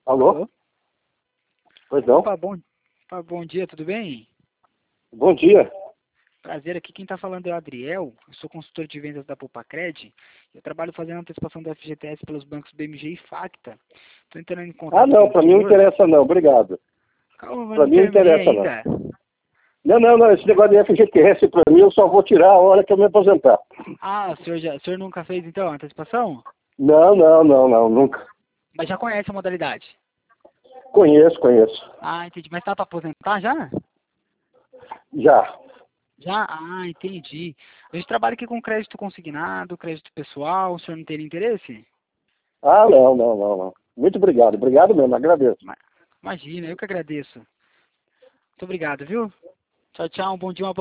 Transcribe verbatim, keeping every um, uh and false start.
Alô? Alô? Pois não? Opa, bom, opa, bom dia, tudo bem? Bom dia. Prazer, aqui quem está falando é o Adriel, eu sou consultor de vendas da Popacred, eu trabalho fazendo antecipação da F G T S pelos bancos B M G e Facta. Estou entrando em Ah, contato não, com o para mim não senhor. interessa não, obrigado. Calma, mas Para não mim não terminei interessa não. ainda. Não, não, não, esse negócio de F G T S para mim eu só vou tirar a hora que eu me aposentar. Ah, o senhor, já, o senhor nunca fez então a antecipação? Não, não, não, não, nunca. Mas já conhece a modalidade? Conheço, conheço. Ah, entendi. Mas está para aposentar já? Já. Já? Ah, entendi. A gente trabalha aqui com crédito consignado, crédito pessoal, o senhor não teria interesse? Ah, não, não, não, não. Muito obrigado, obrigado mesmo, agradeço. Ma- Imagina, eu que agradeço. Muito obrigado, viu? Tchau, tchau, um bom dia, uma boa